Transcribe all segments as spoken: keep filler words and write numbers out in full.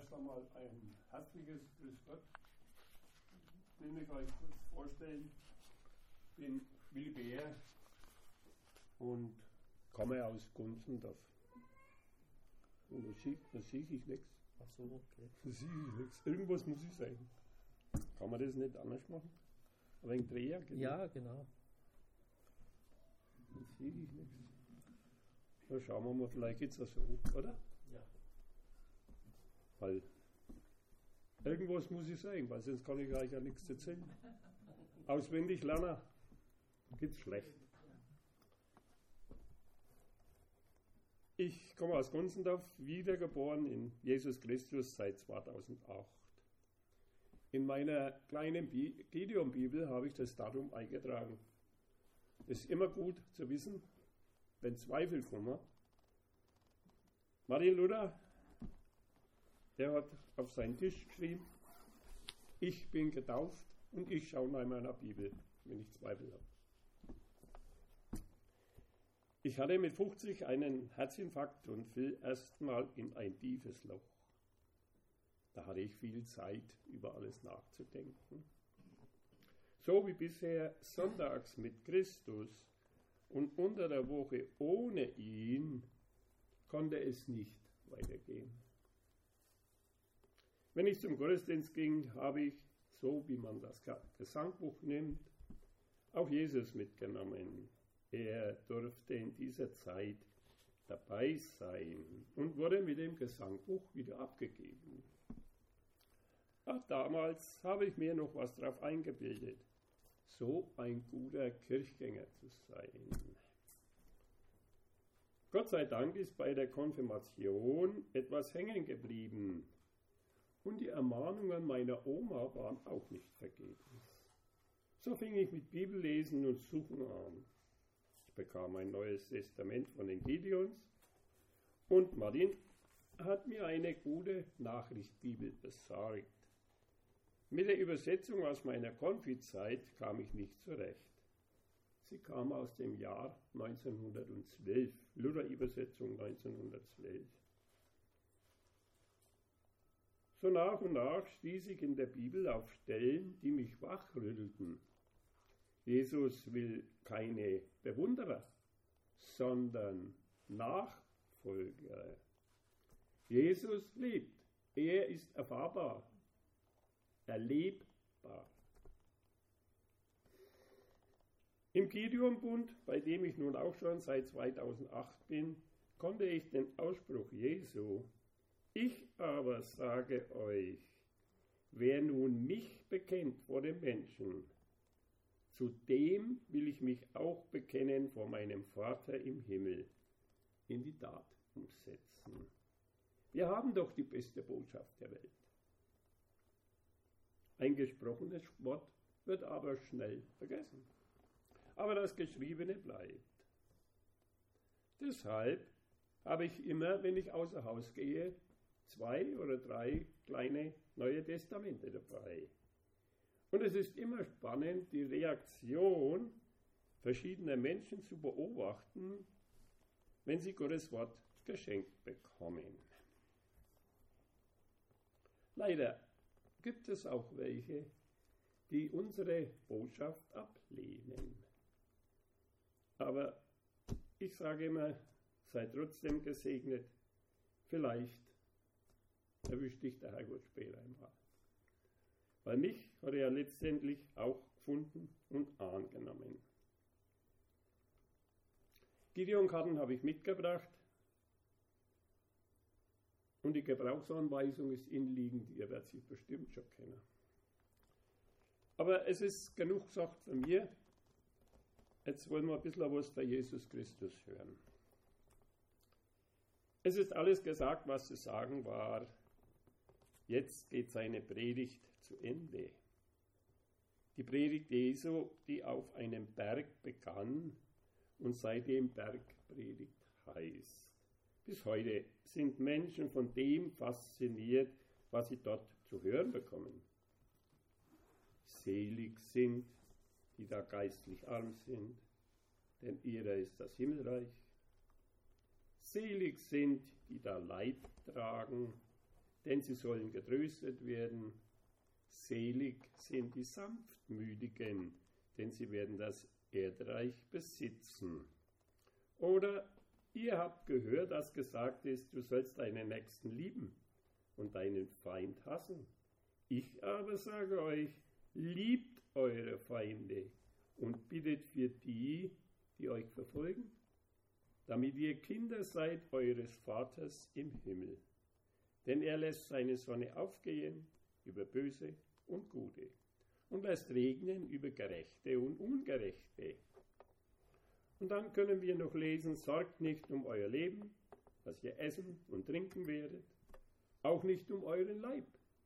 Erst einmal ein herzliches Grüß Gott. Ich will mich euch kurz vorstellen. Ich bin Willi Beer und komme aus Gunzendorf. Und da sehe ich nichts. Ach so, okay. Da sehe ich nichts. Irgendwas muss ich sagen. Kann man das nicht anders machen? Aber ein Dreher, genau. Ja, genau. Da sehe ich nichts. Na, schauen wir mal, vielleicht geht es ja so, oder? Ja. Weil irgendwas muss ich sagen, weil sonst kann ich euch ja nichts erzählen. Auswendig lernen geht's schlecht. Ich komme aus Gunzendorf, wiedergeboren in Jesus Christus seit zweitausendacht. In meiner kleinen Bi- Gideon-Bibel habe ich das Datum eingetragen. Das ist immer gut zu wissen, wenn Zweifel kommen. Martin Luther, der hat auf seinen Tisch geschrieben, ich bin getauft und ich schaue nach meiner Bibel, wenn ich Zweifel habe. Ich hatte mit fünfzig einen Herzinfarkt und fiel erstmal in ein tiefes Loch. Da hatte ich viel Zeit, über alles nachzudenken. So wie bisher sonntags mit Christus und unter der Woche ohne ihn, konnte es nicht weitergehen. Wenn ich zum Gottesdienst ging, habe ich, so wie man das Gesangbuch nimmt, auch Jesus mitgenommen. Er durfte in dieser Zeit dabei sein und wurde mit dem Gesangbuch wieder abgegeben. Auch damals habe ich mir noch was drauf eingebildet, so ein guter Kirchgänger zu sein. Gott sei Dank ist bei der Konfirmation etwas hängen geblieben und die Ermahnungen meiner Oma waren auch nicht vergebens. So fing ich mit Bibellesen und Suchen an. Ich bekam ein neues Testament von den Gideons und Martin hat mir eine gute Nachrichtbibel besorgt. Mit der Übersetzung aus meiner Konfizeit kam ich nicht zurecht. Sie kam aus dem Jahr neunzehnhundertzwölf, Luther-Übersetzung neunzehnhundertzwölf. So nach und nach stieß ich in der Bibel auf Stellen, die mich wachrüttelten. Jesus will keine Bewunderer, sondern Nachfolger. Jesus lebt, er ist erfahrbar, erlebbar. Im Gideon-Bund, bei dem ich nun auch schon seit zweitausendacht bin, konnte ich den Ausspruch Jesu, ich aber sage euch, wer nun mich bekennt vor den Menschen, zu dem will ich mich auch bekennen vor meinem Vater im Himmel, in die Tat umsetzen. Wir haben doch die beste Botschaft der Welt. Ein gesprochenes Wort wird aber schnell vergessen. Aber das Geschriebene bleibt. Deshalb habe ich immer, wenn ich außer Haus gehe, zwei oder drei kleine Neue Testamente dabei. Und es ist immer spannend, die Reaktion verschiedener Menschen zu beobachten, wenn sie Gottes Wort geschenkt bekommen. Leider gibt es auch welche, die unsere Botschaft ablehnen. Aber ich sage immer, sei trotzdem gesegnet. Vielleicht erwischt dich der Herrgott später einmal. Weil mich hat er letztendlich auch gefunden und angenommen. Gideon-Karten habe ich mitgebracht und die Gebrauchsanweisung ist innenliegend, ihr werdet sie bestimmt schon kennen. Aber es ist genug gesagt von mir. Jetzt wollen wir ein bisschen was für Jesus Christus hören. Es ist alles gesagt, was zu sagen war. Jetzt geht seine Predigt zu Ende. Die Predigt Jesu, die auf einem Berg begann und seitdem Bergpredigt heißt. Bis heute sind Menschen von dem fasziniert, was sie dort zu hören bekommen. Selig sind, die da geistlich arm sind, denn ihrer ist das Himmelreich. Selig sind, die da Leid tragen, denn sie sollen getröstet werden. Selig sind die Sanftmütigen, denn sie werden das Erdreich besitzen. Oder ihr habt gehört, dass gesagt ist, du sollst deinen Nächsten lieben und deinen Feind hassen. Ich aber sage euch, liebt eure Feinde und bittet für die, die euch verfolgen, damit ihr Kinder seid eures Vaters im Himmel. Denn er lässt seine Sonne aufgehen über Böse und Gute und lässt regnen über Gerechte und Ungerechte. Und dann können wir noch lesen, sorgt nicht um euer Leben, was ihr essen und trinken werdet, auch nicht um euren Leib.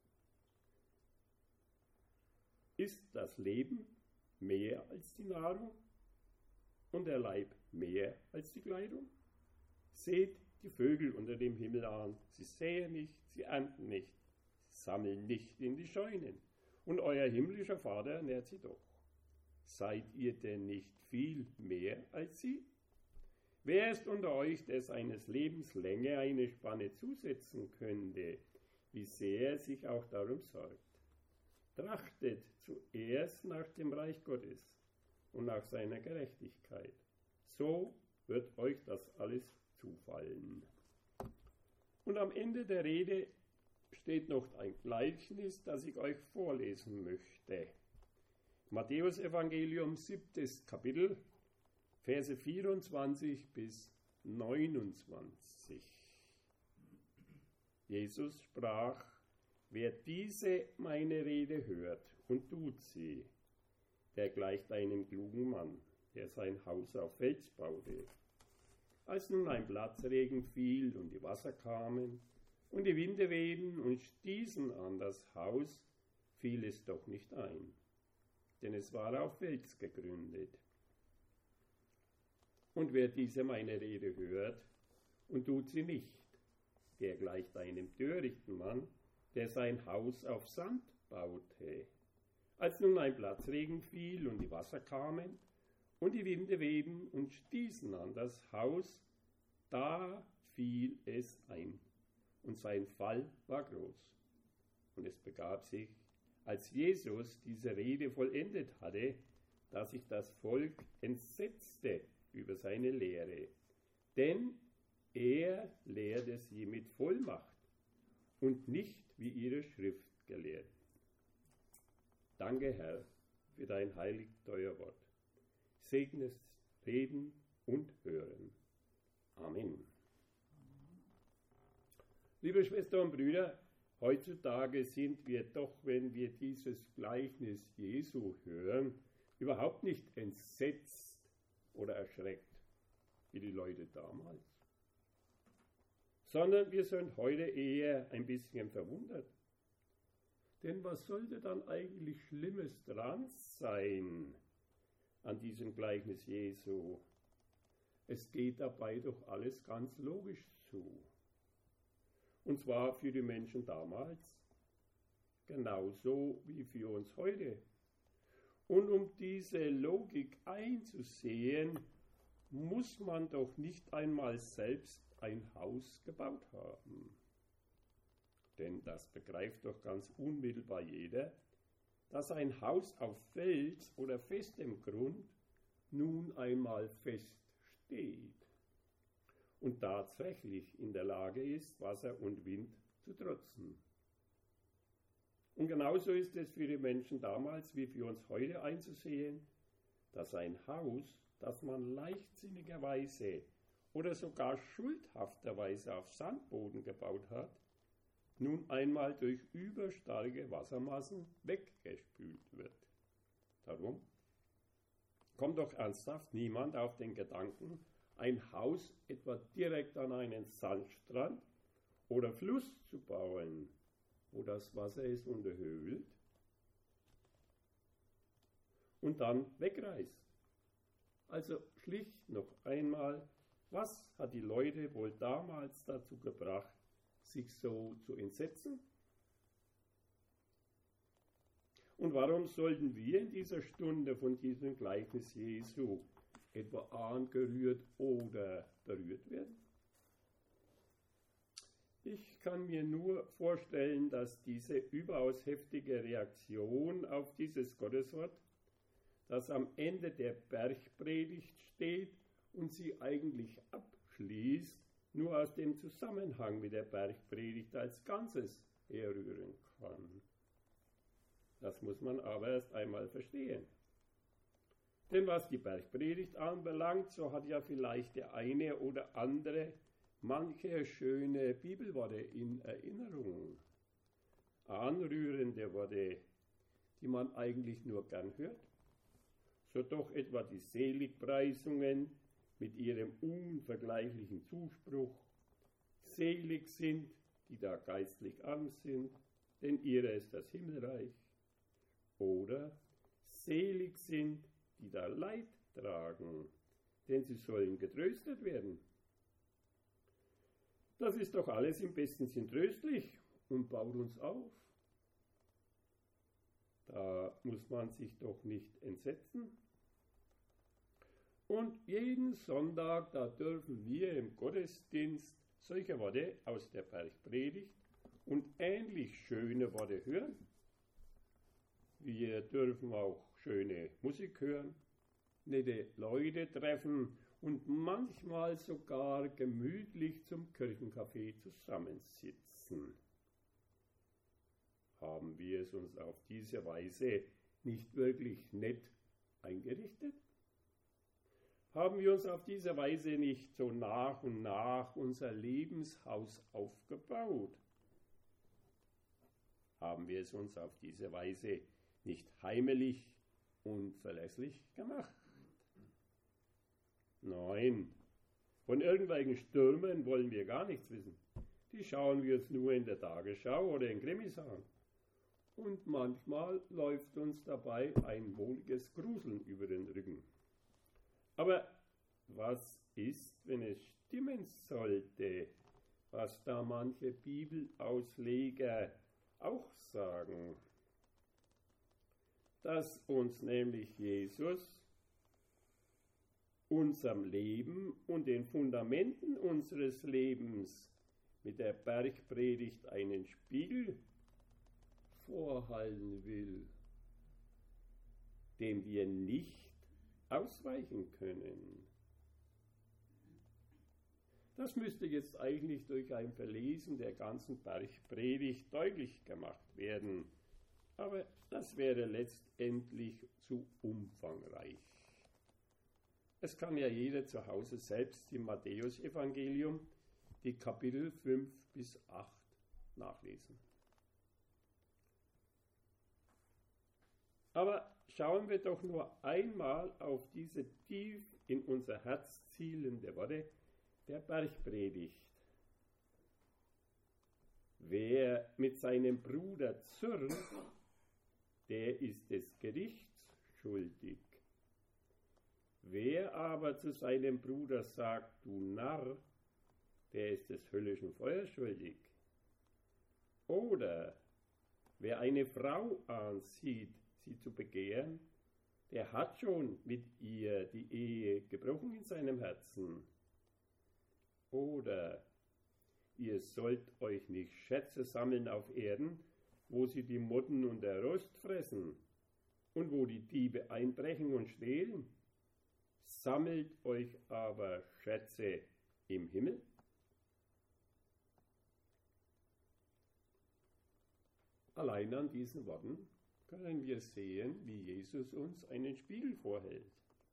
Ist das Leben mehr als die Nahrung und der Leib mehr als die Kleidung? Seht die Vögel unter dem Himmel an, sie säen nicht, sie ernten nicht, sie sammeln nicht in die Scheunen, und euer himmlischer Vater ernährt sie doch. Seid ihr denn nicht viel mehr als sie? Wer ist unter euch, der seines Lebens Länge eine Spanne zusetzen könnte, wie sehr er sich auch darum sorgt? Trachtet zuerst nach dem Reich Gottes und nach seiner Gerechtigkeit. So wird euch das alles zufallen. Und am Ende der Rede steht noch ein Gleichnis, das ich euch vorlesen möchte. Matthäus Evangelium, siebtes Kapitel, Verse vierundzwanzig bis neunundzwanzig. Jesus sprach: Wer diese meine Rede hört und tut sie, der gleicht einem klugen Mann, der sein Haus auf Fels baute. Als nun ein Platzregen fiel und die Wasser kamen und die Winde wehten und stießen an das Haus, fiel es doch nicht ein, denn es war auf Fels gegründet. Und wer diese meine Rede hört und tut sie nicht, der gleicht einem törichten Mann, der sein Haus auf Sand baute. Als nun ein Platzregen fiel und die Wasser kamen und die Winde wehten und stießen an das Haus, da fiel es ein, und sein Fall war groß. Und es begab sich, als Jesus diese Rede vollendet hatte, dass sich das Volk entsetzte über seine Lehre, denn er lehrte sie mit Vollmacht und nicht wie ihre Schriftgelehrten. Danke, Herr, für dein heilig teuer Wort. Segne es Reden und Hören. Amen. Liebe Schwestern und Brüder, heutzutage sind wir doch, wenn wir dieses Gleichnis Jesu hören, überhaupt nicht entsetzt oder erschreckt, wie die Leute damals, sondern wir sind heute eher ein bisschen verwundert. Denn was sollte dann eigentlich Schlimmes dran sein an diesem Gleichnis Jesu? Es geht dabei doch alles ganz logisch zu. Und zwar für die Menschen damals genauso wie für uns heute. Und um diese Logik einzusehen, muss man doch nicht einmal selbst ein Haus gebaut haben. Denn das begreift doch ganz unmittelbar jeder, dass ein Haus auf Fels oder festem Grund nun einmal fest steht und tatsächlich in der Lage ist, Wasser und Wind zu trotzen. Und genauso ist es für die Menschen damals wie für uns heute einzusehen, dass ein Haus, das man leichtsinnigerweise oder sogar schuldhafterweise auf Sandboden gebaut hat, nun einmal durch überstarke Wassermassen weggespült wird. Darum kommt doch ernsthaft niemand auf den Gedanken, ein Haus etwa direkt an einen Sandstrand oder Fluss zu bauen, wo das Wasser es unterhöhlt und dann wegreißt. Also schlicht noch einmal, was hat die Leute wohl damals dazu gebracht, sich so zu entsetzen? Und warum sollten wir in dieser Stunde von diesem Gleichnis Jesu etwa angerührt oder berührt werden? Ich kann mir nur vorstellen, dass diese überaus heftige Reaktion auf dieses Gotteswort, das am Ende der Bergpredigt steht und sie eigentlich abschließt, nur aus dem Zusammenhang mit der Bergpredigt als Ganzes herrühren kann. Das muss man aber erst einmal verstehen. Denn was die Bergpredigt anbelangt, so hat ja vielleicht der eine oder andere manche schöne Bibelworte in Erinnerung. Anrührende Worte, die man eigentlich nur gern hört. So doch etwa die Seligpreisungen mit ihrem unvergleichlichen Zuspruch. Selig sind, die da geistlich arm sind, denn ihrer ist das Himmelreich. Oder selig sind, die da Leid tragen, denn sie sollen getröstet werden. Das ist doch alles im besten Sinn tröstlich und baut uns auf. Da muss man sich doch nicht entsetzen. Und jeden Sonntag, da dürfen wir im Gottesdienst solche Worte aus der Bergpredigt und ähnlich schöne Worte hören. Wir dürfen auch schöne Musik hören, nette Leute treffen und manchmal sogar gemütlich zum Kirchencafé zusammensitzen. Haben wir es uns auf diese Weise nicht wirklich nett eingerichtet? Haben wir uns auf diese Weise nicht so nach und nach unser Lebenshaus aufgebaut? Haben wir es uns auf diese Weise nicht heimelig und verlässlich gemacht? Nein, von irgendwelchen Stürmen wollen wir gar nichts wissen. Die schauen wir uns nur in der Tagesschau oder in Krimis an. Und manchmal läuft uns dabei ein wohliges Gruseln über den Rücken. Aber was ist, wenn es stimmen sollte, was da manche Bibelausleger auch sagen? Dass uns nämlich Jesus unserem Leben und den Fundamenten unseres Lebens mit der Bergpredigt einen Spiegel vorhalten will, dem wir nicht ausweichen können. Das müsste jetzt eigentlich durch ein Verlesen der ganzen Bergpredigt deutlich gemacht werden, aber das wäre letztendlich zu umfangreich. Es kann ja jeder zu Hause selbst im Matthäusevangelium die Kapitel fünf bis acht nachlesen. Aber schauen wir doch nur einmal auf diese tief in unser Herz zielende Worte der Bergpredigt. Wer mit seinem Bruder zürnt, der ist des Gerichts schuldig. Wer aber zu seinem Bruder sagt, du Narr, der ist des höllischen Feuers schuldig. Oder wer eine Frau ansieht, sie zu begehren, der hat schon mit ihr die Ehe gebrochen in seinem Herzen. Oder ihr sollt euch nicht Schätze sammeln auf Erden, wo sie die Motten und der Rost fressen und wo die Diebe einbrechen und stehlen. Sammelt euch aber Schätze im Himmel. Allein an diesen Worten können wir sehen, wie Jesus uns einen Spiegel vorhält.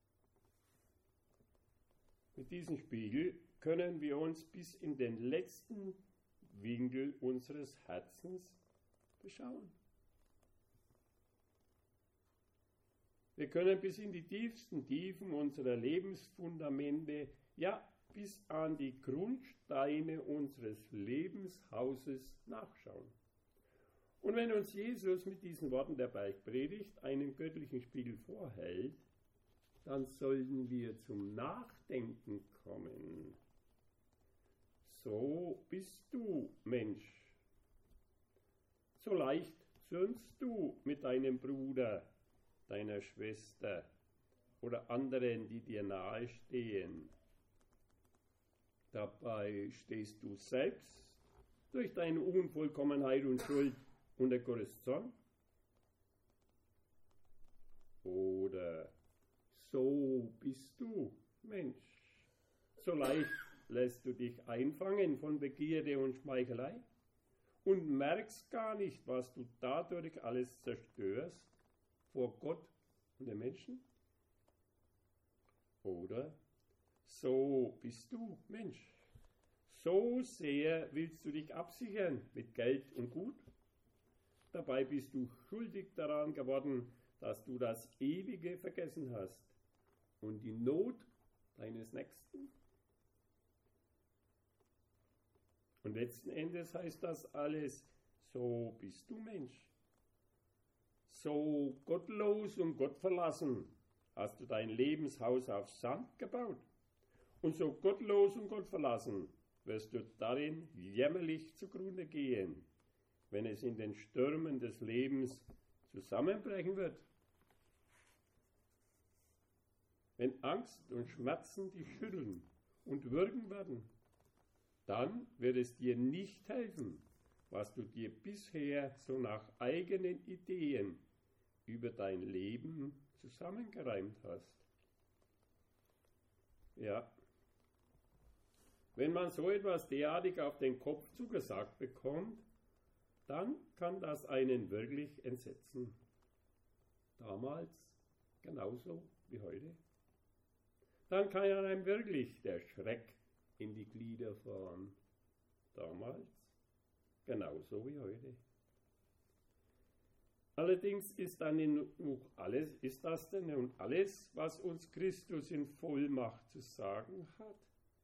Mit diesem Spiegel können wir uns bis in den letzten Winkel unseres Herzens beschauen. Wir können bis in die tiefsten Tiefen unserer Lebensfundamente, ja bis an die Grundsteine unseres Lebenshauses nachschauen. Und wenn uns Jesus mit diesen Worten der Bergpredigt einen göttlichen Spiegel vorhält, dann sollten wir zum Nachdenken kommen. So bist du, Mensch. So leicht zürnst du mit deinem Bruder, deiner Schwester oder anderen, die dir nahe stehen. Dabei stehst du selbst durch deine Unvollkommenheit und Schuld unter Gottes Zorn? Oder so bist du, Mensch. So leicht lässt du dich einfangen von Begierde und Schmeichelei und merkst gar nicht, was du dadurch alles zerstörst vor Gott und den Menschen? Oder so bist du, Mensch. So sehr willst du dich absichern mit Geld und Gut. Dabei bist du schuldig daran geworden, dass du das Ewige vergessen hast und die Not deines Nächsten. Und letzten Endes heißt das alles, so bist du, Mensch. So gottlos und gottverlassen hast du dein Lebenshaus auf Sand gebaut. Und so gottlos und gottverlassen wirst du darin jämmerlich zugrunde gehen, wenn es in den Stürmen des Lebens zusammenbrechen wird. Wenn Angst und Schmerzen dich schütteln und würgen werden, dann wird es dir nicht helfen, was du dir bisher so nach eigenen Ideen über dein Leben zusammengereimt hast. Ja, wenn man so etwas derartig auf den Kopf zugesagt bekommt, dann kann das einen wirklich entsetzen. Damals genauso wie heute. Dann kann einem wirklich der Schreck in die Glieder fahren. Damals genauso wie heute. Allerdings ist dann nun alles, ist das denn nun alles, was uns Christus in Vollmacht zu sagen hat?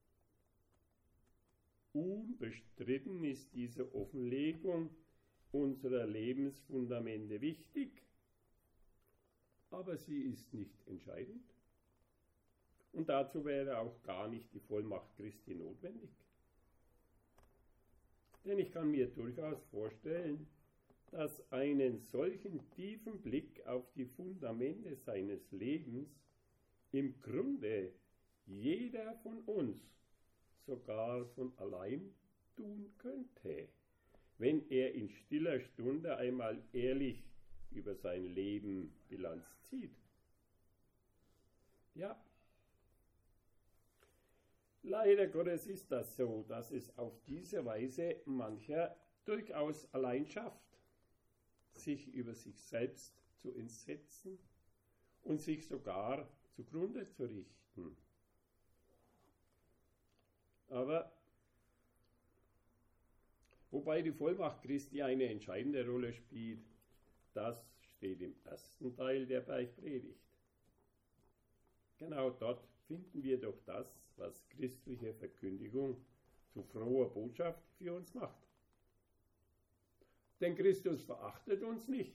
Unbestritten ist diese Offenlegung unserer Lebensfundamente wichtig, aber sie ist nicht entscheidend. Und dazu wäre auch gar nicht die Vollmacht Christi notwendig. Denn ich kann mir durchaus vorstellen, dass einen solchen tiefen Blick auf die Fundamente seines Lebens im Grunde jeder von uns sogar von allein tun könnte, wenn er in stiller Stunde einmal ehrlich über sein Leben Bilanz zieht. Ja, leider Gottes ist das so, dass es auf diese Weise mancher durchaus allein schafft, sich über sich selbst zu entsetzen und sich sogar zugrunde zu richten. Aber wobei die Vollmacht Christi eine entscheidende Rolle spielt, das steht im ersten Teil der Bergpredigt. Genau dort finden wir doch das, was christliche Verkündigung zu froher Botschaft für uns macht. Denn Christus verachtet uns nicht,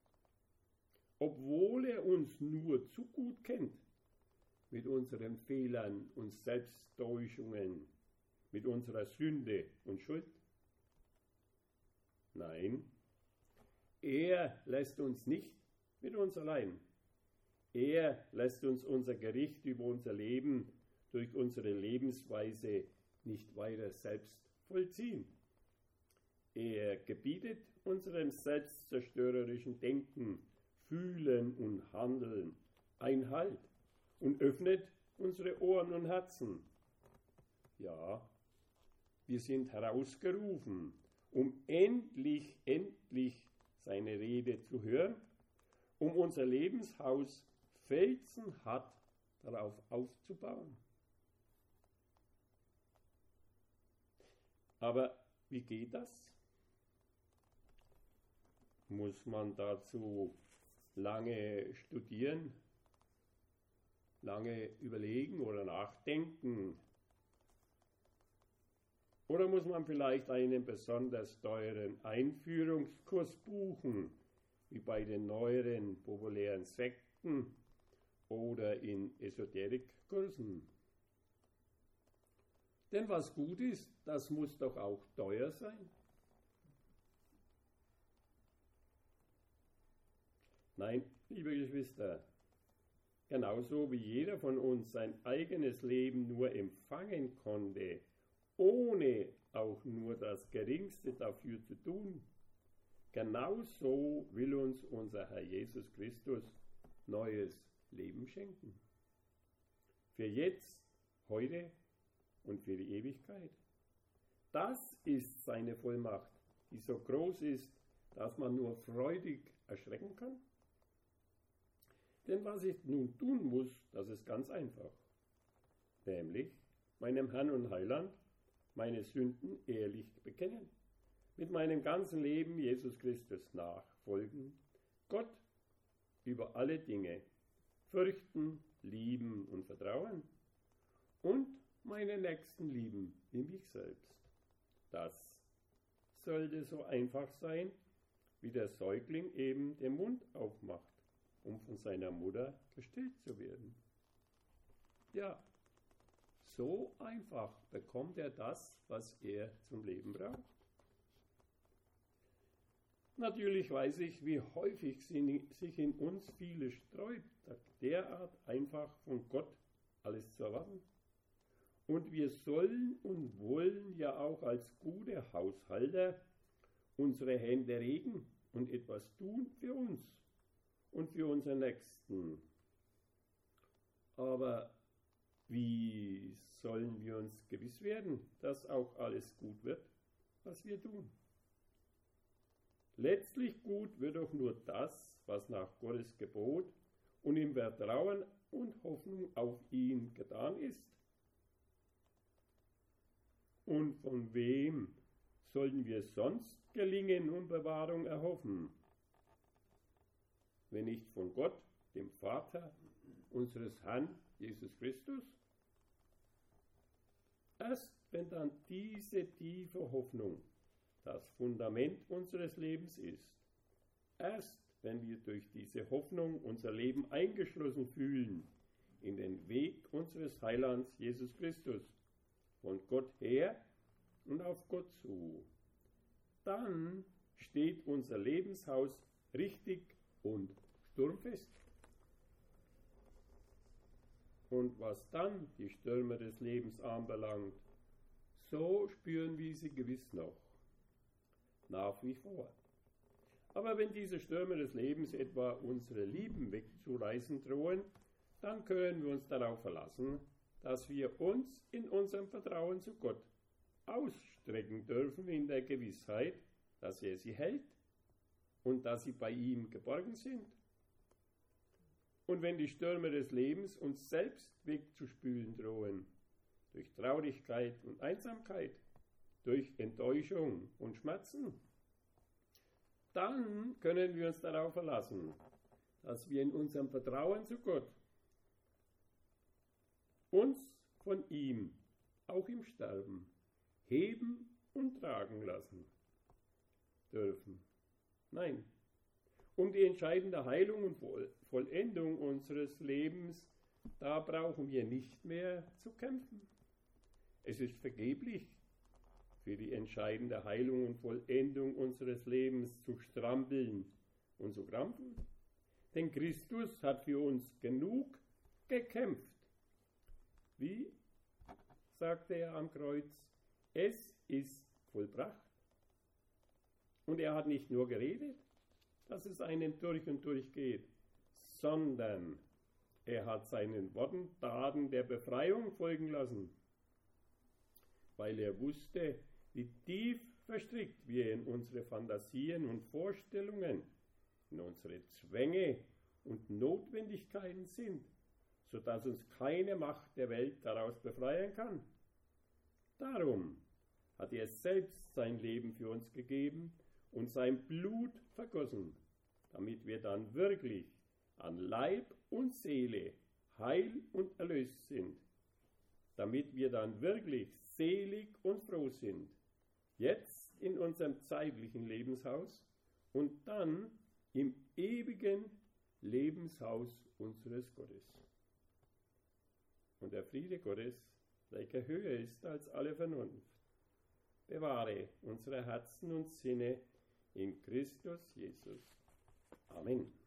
obwohl er uns nur zu gut kennt, mit unseren Fehlern und Selbsttäuschungen, mit unserer Sünde und Schuld. Nein, er lässt uns nicht mit uns allein. Er lässt uns unser Gericht über unser Leben durch unsere Lebensweise nicht weiter selbst vollziehen. Er gebietet unserem selbstzerstörerischen Denken, Fühlen und Handeln Einhalt und öffnet unsere Ohren und Herzen. Ja, wir sind herausgerufen, um endlich, endlich seine Rede zu hören, um unser Lebenshaus felsenhart darauf aufzubauen. Aber wie geht das? Muss man dazu lange studieren, lange überlegen oder nachdenken? Oder muss man vielleicht einen besonders teuren Einführungskurs buchen, wie bei den neueren populären Sekten oder in Esoterikkursen? Denn was gut ist, das muss doch auch teuer sein. Nein, liebe Geschwister, genauso wie jeder von uns sein eigenes Leben nur empfangen konnte, ohne auch nur das Geringste dafür zu tun. Genauso will uns unser Herr Jesus Christus neues Leben schenken. Für jetzt, heute und für die Ewigkeit. Das ist seine Vollmacht, die so groß ist, dass man nur freudig erschrecken kann. Denn was ich nun tun muss, das ist ganz einfach. Nämlich meinem Herrn und Heiland meine Sünden ehrlich bekennen, mit meinem ganzen Leben Jesus Christus nachfolgen, Gott über alle Dinge fürchten, lieben und vertrauen und meine Nächsten lieben wie mich selbst. Das sollte so einfach sein, wie der Säugling eben den Mund aufmacht, um von seiner Mutter gestillt zu werden. Ja, so einfach bekommt er das, was er zum Leben braucht. Natürlich weiß ich, wie häufig sich in uns viele sträubt, derart einfach von Gott alles zu erwarten. Und wir sollen und wollen ja auch als gute Haushalter unsere Hände regen und etwas tun für uns und für unseren Nächsten. Aber wie sollen wir uns gewiss werden, dass auch alles gut wird, was wir tun? Letztlich gut wird doch nur das, was nach Gottes Gebot und im Vertrauen und Hoffnung auf ihn getan ist. Und von wem sollen wir sonst Gelingen und Bewahrung erhoffen, wenn nicht von Gott, dem Vater unseres Herrn Jesus Christus? Erst wenn dann diese tiefe Hoffnung das Fundament unseres Lebens ist, erst wenn wir durch diese Hoffnung unser Leben eingeschlossen fühlen in den Weg unseres Heilands Jesus Christus, von Gott her und auf Gott zu, dann steht unser Lebenshaus richtig und sturmfest. Und was dann die Stürme des Lebens anbelangt, so spüren wir sie gewiss noch, nach wie vor. Aber wenn diese Stürme des Lebens etwa unsere Lieben wegzureißen drohen, dann können wir uns darauf verlassen, dass wir uns in unserem Vertrauen zu Gott ausstrecken dürfen in der Gewissheit, dass er sie hält und dass sie bei ihm geborgen sind. Und wenn die Stürme des Lebens uns selbst wegzuspülen drohen, durch Traurigkeit und Einsamkeit, durch Enttäuschung und Schmerzen, dann können wir uns darauf verlassen, dass wir in unserem Vertrauen zu Gott uns von ihm auch im Sterben heben und tragen lassen dürfen. Nein, um die entscheidende Heilung und Vollendung unseres Lebens, da brauchen wir nicht mehr zu kämpfen. Es ist vergeblich, für die entscheidende Heilung und Vollendung unseres Lebens zu strampeln und zu krampfen. Denn Christus hat für uns genug gekämpft. Wie sagte er am Kreuz? Es ist vollbracht. Und er hat nicht nur geredet, dass es einem durch und durch geht, sondern er hat seinen Worten Taten der Befreiung folgen lassen, weil er wusste, wie tief verstrickt wir in unsere Fantasien und Vorstellungen, in unsere Zwänge und Notwendigkeiten sind, sodass uns keine Macht der Welt daraus befreien kann. Darum hat er selbst sein Leben für uns gegeben und sein Blut vergossen, damit wir dann wirklich an Leib und Seele heil und erlöst sind, damit wir dann wirklich selig und froh sind, jetzt in unserem zeitlichen Lebenshaus und dann im ewigen Lebenshaus unseres Gottes. Und der Friede Gottes, welcher höher ist als alle Vernunft, bewahre unsere Herzen und Sinne in Christus Jesus. Amen.